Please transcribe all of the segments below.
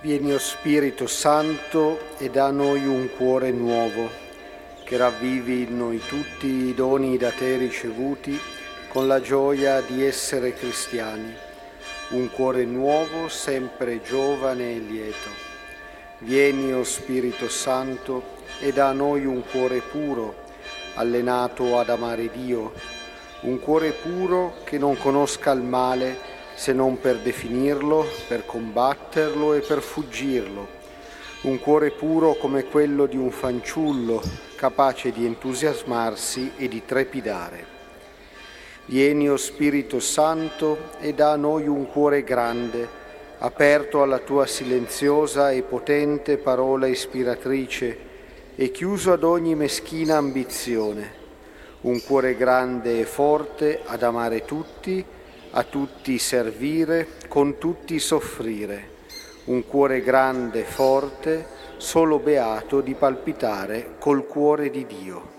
Vieni, o Spirito Santo, e da noi un cuore nuovo, che ravvivi in noi tutti i doni da te ricevuti con la gioia di essere cristiani. Un cuore nuovo, sempre giovane e lieto. Vieni, o Spirito Santo, e da noi un cuore puro, allenato ad amare Dio, un cuore puro che non conosca il male se non per definirlo, per combatterlo e per fuggirlo. Un cuore puro come quello di un fanciullo, capace di entusiasmarsi e di trepidare. Vieni, o Spirito Santo, e da noi un cuore grande, aperto alla tua silenziosa e potente parola ispiratrice e chiuso ad ogni meschina ambizione. Un cuore grande e forte ad amare tutti, a tutti servire, con tutti soffrire. Un cuore grande e forte, solo beato di palpitare col cuore di Dio.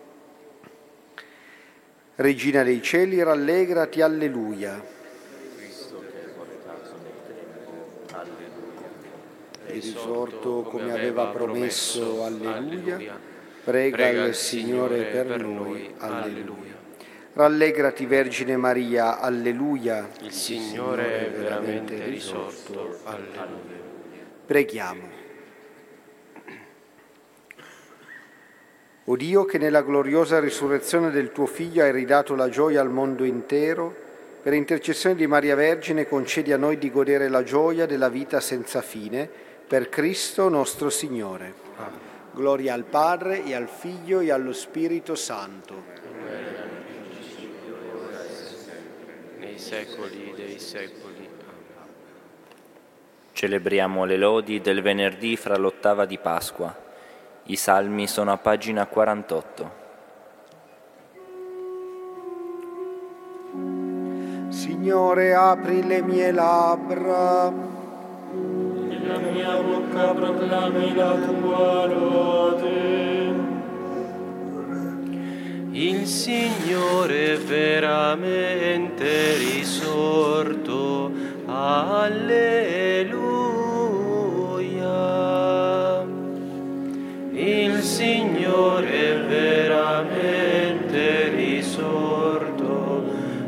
Regina dei cieli, rallegrati, alleluia. Cristo che è portato nel cielo, alleluia. È risorto come aveva promesso, alleluia. Prega il Signore per noi, alleluia. Rallegrati, Vergine Maria, alleluia. Il Signore è veramente risorto, alleluia. Preghiamo. O Dio, che nella gloriosa risurrezione del tuo Figlio hai ridato la gioia al mondo intero, per intercessione di Maria Vergine concedi a noi di godere la gioia della vita senza fine, per Cristo nostro Signore. Amen. Gloria al Padre, e al Figlio, e allo Spirito Santo. Nei secoli dei secoli. Amen. Celebriamo le lodi del venerdì fra l'ottava di Pasqua. I salmi sono a pagina 48. Signore, apri le mie labbra, e la mia bocca proclami la tua lode. Il Signore è veramente risorto, alleluia. Il Signore è veramente risorto,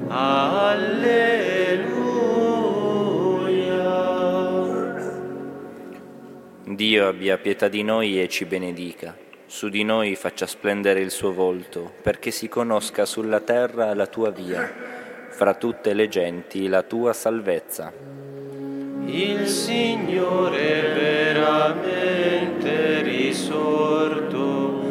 alleluia. Dio abbia pietà di noi e ci benedica. Su di noi faccia splendere il suo volto, perché si conosca sulla terra la tua via, fra tutte le genti la tua salvezza. Il Signore è veramente risorto,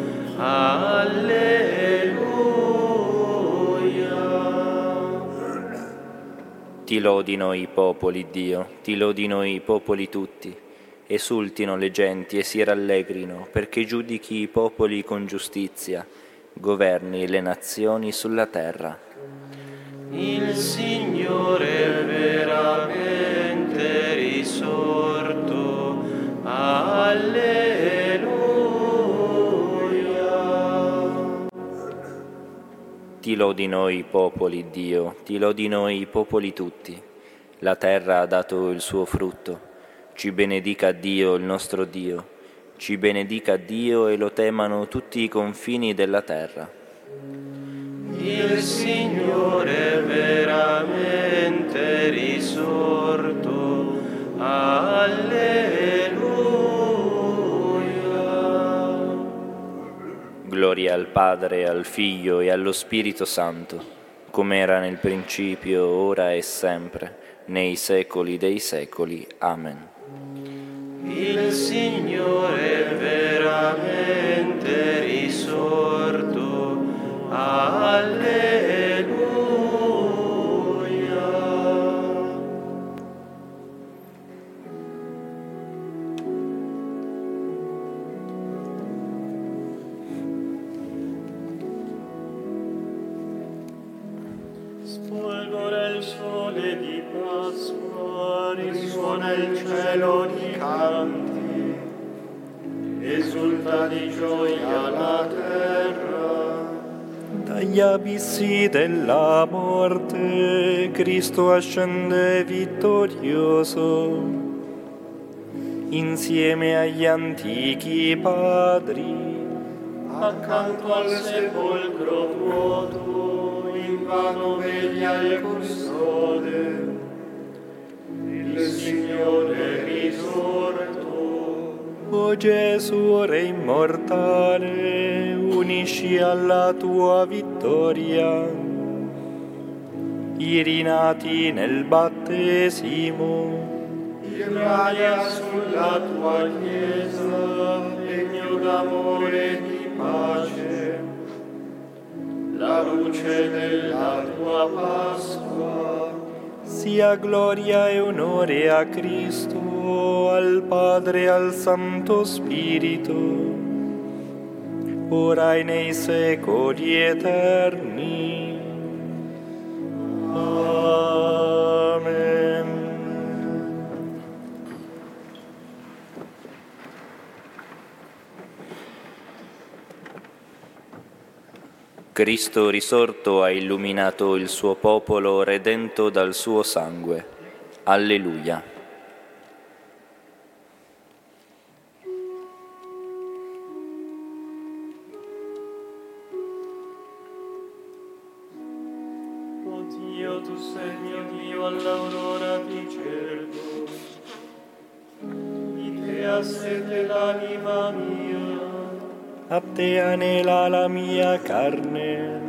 alleluia. Ti lodino i popoli, Dio, ti lodino i popoli tutti. Esultino le genti e si rallegrino, perché giudichi i popoli con giustizia, governi le nazioni sulla terra. Il Signore è veramente risorto, alleluia. Ti lodino i popoli, Dio, ti lodino i popoli tutti. La terra ha dato il suo frutto. Ci benedica Dio, il nostro Dio, ci benedica Dio e lo temano tutti i confini della terra. Il Signore è veramente risorto, alleluia. Gloria al Padre, al Figlio e allo Spirito Santo, come era nel principio, ora e sempre, nei secoli dei secoli. Amen. Il Signore è veramente risorto, alleluia. Sfolgora il sole di Pasqua, risuona il cielo di canti, esulta di gioia la terra. Dagli abissi della morte Cristo ascende vittorioso. insieme agli antichi padri, accanto al sepolcro vuoto, invano veglia il custode, il Signore risorto. O Gesù, Re immortale, unisci alla tua vittoria i rinati nel battesimo. Irradia sulla tua Chiesa, regno d'amore e di pace, la luce della tua Pasqua. Sia gloria e onore a Cristo, al Padre e al Santo Spirito, ora e nei secoli eterni. Amen. Cristo risorto ha illuminato il suo popolo redento dal suo sangue. Alleluia. O Dio, tu sei mio Dio, all'aurora ti cerco, di te ha sete l'anima mia. A te anela la mia carne,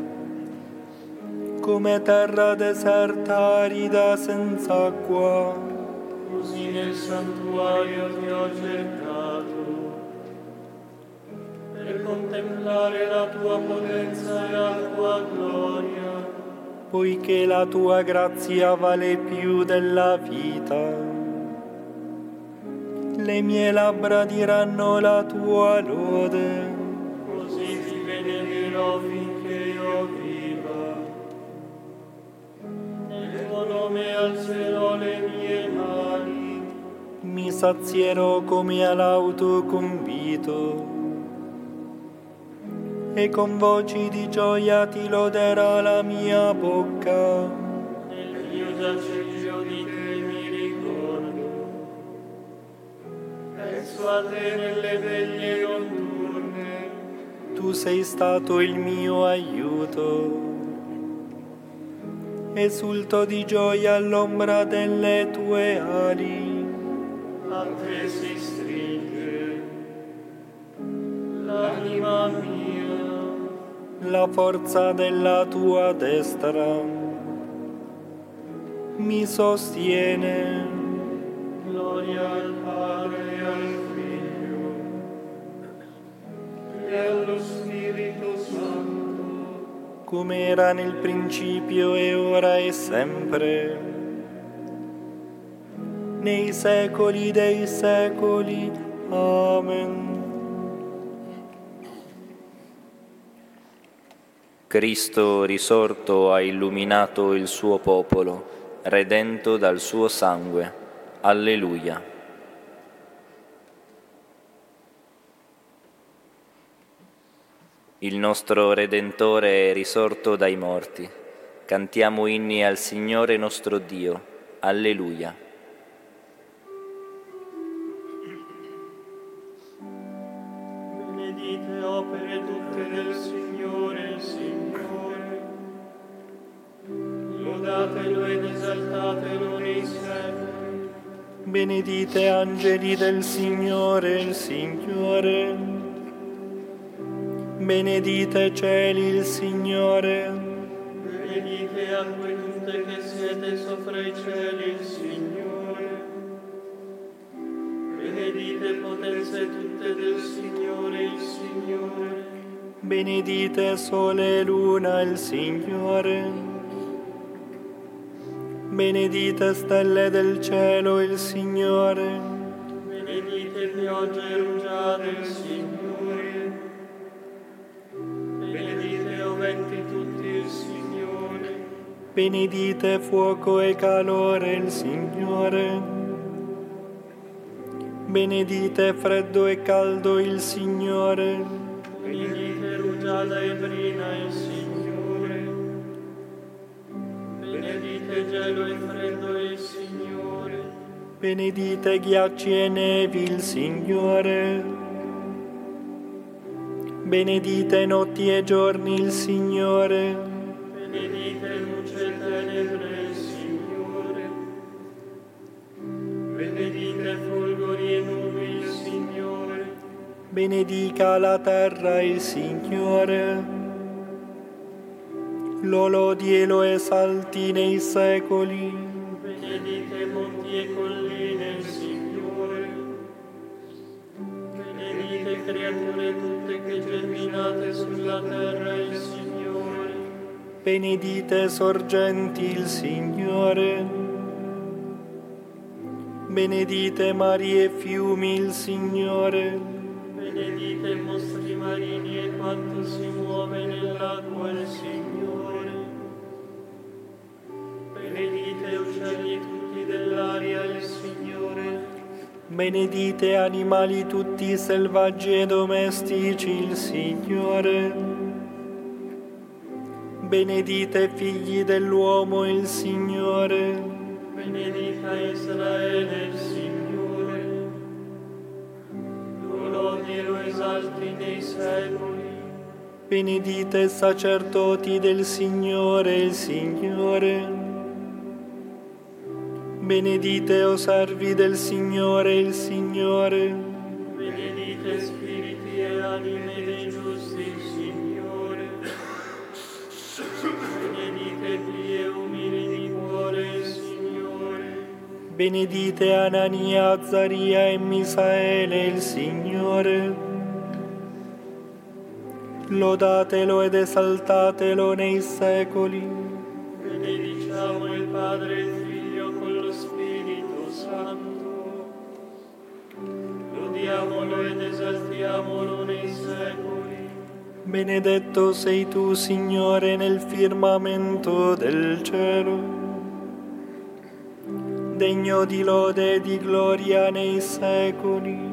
come terra deserta arida senza acqua. Così nel santuario ti ho cercato, per contemplare la tua potenza e la tua gloria. Poiché la tua grazia vale più della vita, le mie labbra diranno la tua lode. Così ti benederò finché io viva, nel tuo nome alzerò le mie mani. Mi sazierò come all'auto convito, e con voci di gioia ti loderà la mia bocca. Nel mio giaciglio di te mi ricordo, penso a te nelle veglie notturne. Tu sei stato il mio aiuto, esulto di gioia all'ombra delle tue ali. A te si stringe l'anima mia, La forza della tua destra mi sostiene. gloria al Padre e al Figlio e allo Spirito Santo, Come era nel principio e ora e sempre, nei secoli dei secoli. Amen. Cristo risorto ha illuminato il suo popolo, redento dal suo sangue. Alleluia. Il nostro Redentore è risorto dai morti. Cantiamo inni al Signore nostro Dio. Alleluia. benedite opere tutte del Signore, il Signore, lodatelo ed esaltatelo nei secoli. Benedite angeli del Signore, il Signore. Benedite cieli, il Signore. Benedite acque tutte che siete sopra i cieli, il Signore. Benedite potenze tutte del Signore, il Signore. Benedite sole e luna, il Signore. Benedite stelle del cielo, il Signore. Benedite piogge e rugiade, il Signore. Benedite o venti tutti, il Signore. Benedite fuoco e calore, il Signore. Benedite freddo e caldo, il Signore. Benedite rugiada e brina, il Signore. Benedite gelo e freddo, il Signore. Benedite ghiacci e nevi il Signore. Benedite notti e giorni il Signore. Benedite luce e tenebre il Signore. Benedite folgori e nubi il Signore. Benedica la terra il Signore. Lo lodi e lo esalti nei secoli. Benedite monti e colline il Signore. Benedite creature tutte che germinate sulla terra il Signore. Benedite sorgenti il Signore. Benedite mari e fiumi il Signore. Benedite mostri marini e quanto si muove nell'acqua il Signore. Benedite uccelli tutti dell'aria il Signore. Benedite animali tutti selvaggi e domestici il Signore. Benedite figli dell'uomo il Signore. Benedica Israele il Signore. Lo lodi e lo esalti nei secoli. Benedite sacerdoti del Signore il Signore. Benedite o servi del Signore il Signore. Benedite spiriti e anime dei giusti il Signore. Benedite pii e umili di cuore il Signore. Benedite Anania, Azzaria e Misaele il Signore. Lodatelo ed esaltatelo nei secoli. Benediciamo il Padre e il Figlio con lo Spirito Santo. Lodiamolo ed esaltiamolo nei secoli. Benedetto sei tu, Signore, nel firmamento del cielo. Degno di lode e di gloria nei secoli.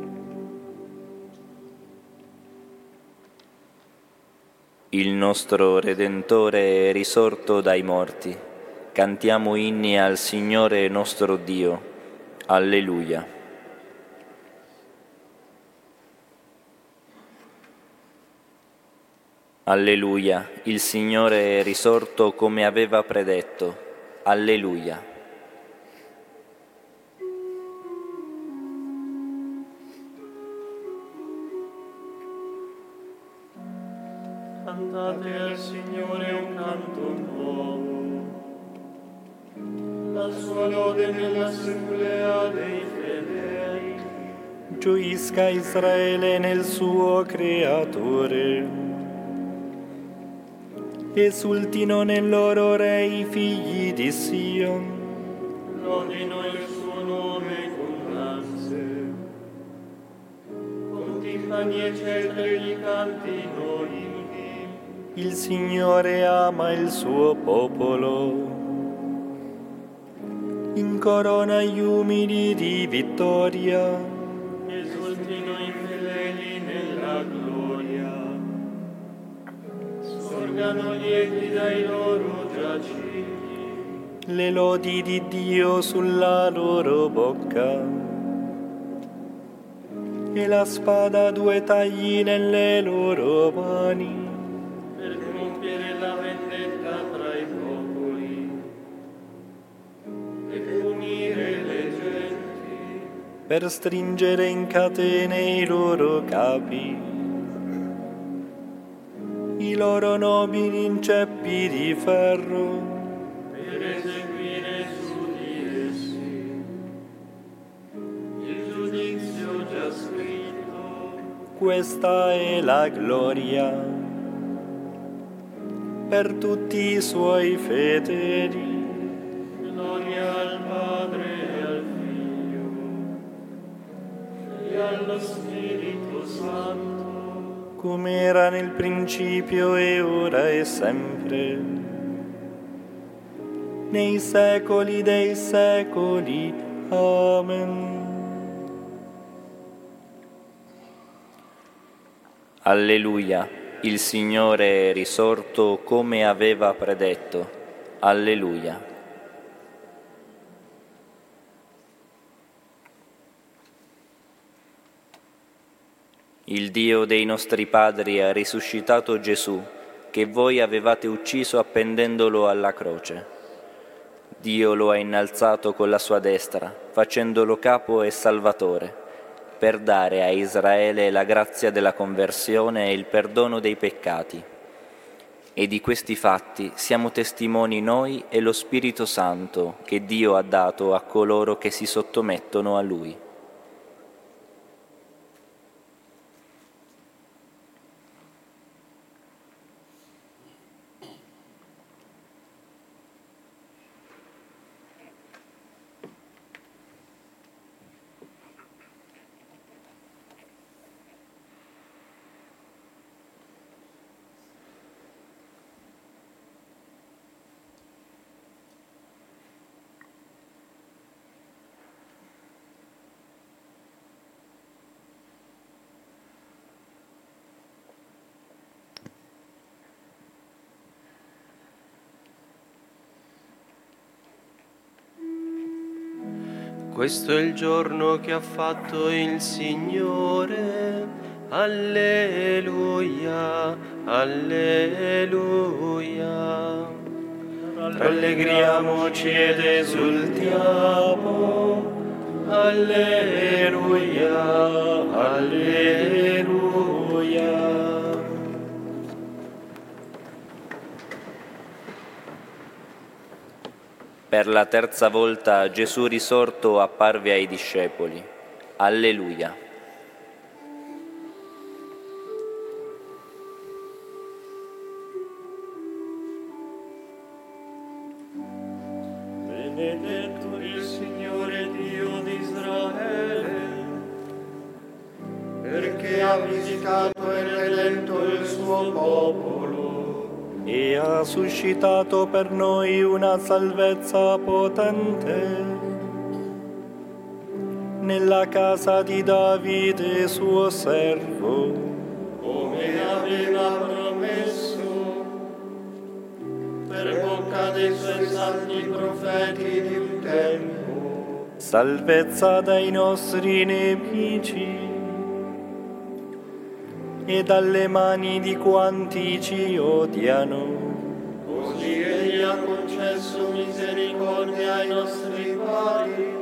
Il nostro Redentore è risorto dai morti. Cantiamo inni al Signore nostro Dio. Alleluia. Alleluia, il Signore è risorto come aveva predetto. Alleluia. Cantate al Signore un canto nuovo, la sua lode nell'assemblea dei fedeli. Gioisca Israele nel suo Creatore. Esultino nel loro Re i figli di Sion. Lodino il suo nome con danze, con timpani e cetri gli cantino inni. Il Signore ama il suo popolo. Incorona gli umili di vittoria. Esultino i fedeli nella gloria, sorgano lieti dai loro giacigli. Le lodi di Dio sulla loro bocca. E la spada a due tagli nelle loro mani. Per compiere la vendetta tra i popoli e punire le genti. Per stringere in catene i loro capi. I loro nobili in ceppi di ferro. Per eseguire su di essi il giudizio già scritto. Questa è la gloria per tutti i suoi fedeli. Gloria al Padre e al Figlio e allo Spirito Santo, come era nel principio e ora e sempre, nei secoli dei secoli. Amen. Alleluia, il Signore è risorto come aveva predetto. Alleluia. Il Dio dei nostri padri ha risuscitato Gesù, che voi avevate ucciso appendendolo alla croce. Dio lo ha innalzato con la sua destra, facendolo capo e salvatore, per dare a Israele la grazia della conversione e il perdono dei peccati. E di questi fatti siamo testimoni noi e lo Spirito Santo che Dio ha dato a coloro che si sottomettono a Lui. Questo è il giorno che ha fatto il Signore, alleluia, alleluia. Rallegriamoci ed esultiamo, alleluia, alleluia. Per la terza volta Gesù risorto apparve ai discepoli. Alleluia. Benedetto il Signore Dio di Israele, perché ha visitato e redento il suo popolo e ha suscitato per noi una salvezza potente nella casa di Davide suo servo, come aveva promesso per bocca dei suoi santi profeti di un tempo. salvezza dai nostri nemici e dalle mani di quanti ci odiano. Così egli ha concesso misericordia ai nostri padri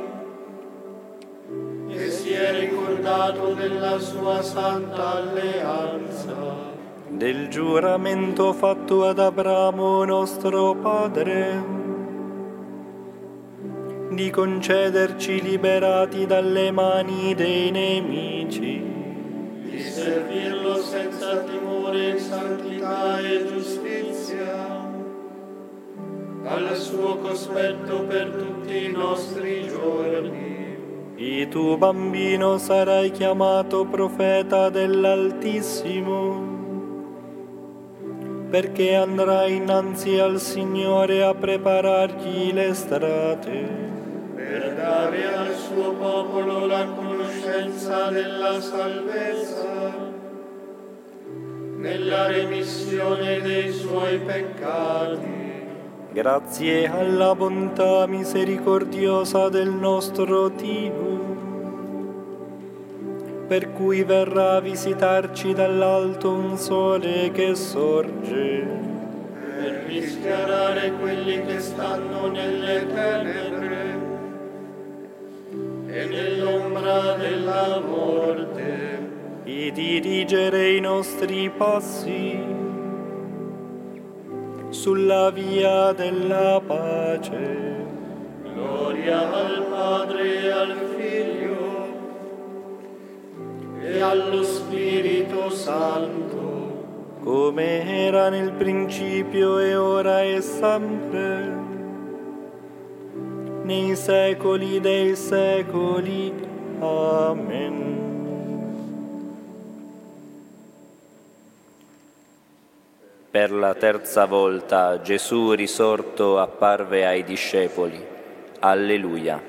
e si è ricordato della sua santa alleanza, Del giuramento fatto ad Abramo nostro padre, di concederci liberati dalle mani dei nemici, di servirlo senza timore in santità e giustizia, al suo cospetto per tutti i nostri giorni. e tu, bambino, sarai chiamato profeta dell'Altissimo, perché andrai innanzi al Signore a preparargli le strade, Per dare al suo popolo la conoscenza della salvezza, nella remissione dei suoi peccati. grazie alla bontà misericordiosa del nostro Dio, per cui verrà a visitarci dall'alto un sole che sorge, Per rischiarare quelli che stanno nelle tenebre e nell'ombra della morte, e dirigere i nostri passi sulla via della pace. gloria al Padre e al Figlio e allo Spirito Santo, Come era nel principio e ora e sempre, nei secoli dei secoli. Amen. Per la terza volta Gesù risorto apparve ai discepoli. Alleluia.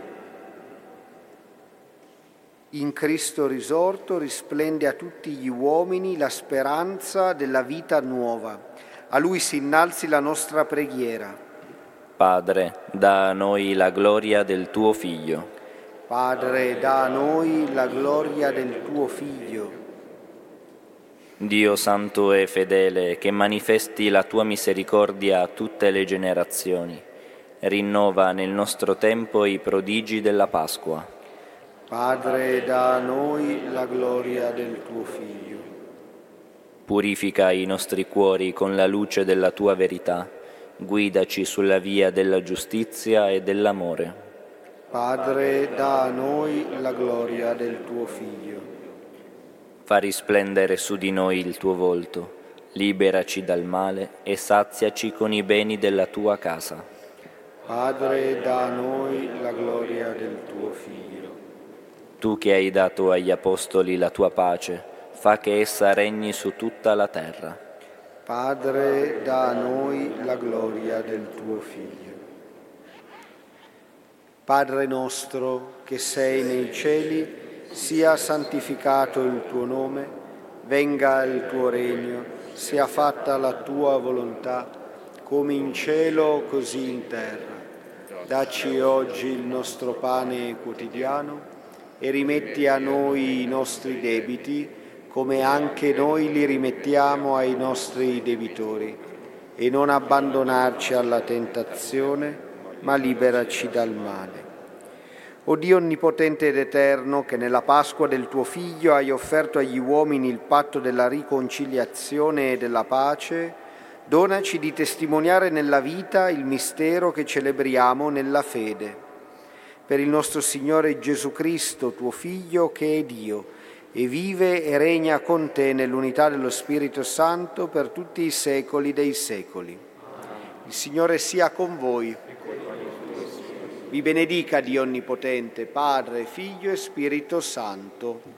In Cristo risorto risplende a tutti gli uomini la speranza della vita nuova. A Lui si innalzi la nostra preghiera. Padre, dà a noi la gloria del tuo Figlio. Padre, dà a noi la gloria del tuo Figlio. Dio santo e fedele, che manifesti la tua misericordia a tutte le generazioni, rinnova nel nostro tempo i prodigi della Pasqua. Padre, dà a noi la gloria del tuo Figlio. Purifica i nostri cuori con la luce della tua verità, guidaci sulla via della giustizia e dell'amore. Padre, dà a noi la gloria del tuo Figlio. Fa risplendere su di noi il tuo volto, liberaci dal male e saziaci con i beni della tua casa. Padre, dà a noi la gloria del tuo Figlio. Tu che hai dato agli Apostoli la tua pace, fa che essa regni su tutta la terra. Padre, dà a noi la gloria del tuo Figlio. Padre nostro che sei nei cieli, sia santificato il tuo nome, venga il tuo regno, sia fatta la tua volontà, come in cielo così in terra. Dacci oggi il nostro pane quotidiano e rimetti a noi i nostri debiti, come anche noi li rimettiamo ai nostri debitori. E non abbandonarci alla tentazione, ma liberaci dal male. O Dio onnipotente ed eterno, che nella Pasqua del tuo Figlio hai offerto agli uomini il patto della riconciliazione e della pace, donaci di testimoniare nella vita il mistero che celebriamo nella fede. Per il nostro Signore Gesù Cristo, tuo Figlio, che è Dio, e vive e regna con te nell'unità dello Spirito Santo per tutti i secoli dei secoli. Il Signore sia con voi. Vi benedica Dio Onnipotente, Padre, Figlio e Spirito Santo.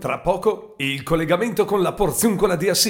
Tra poco il collegamento con la Porziuncola di Assisi.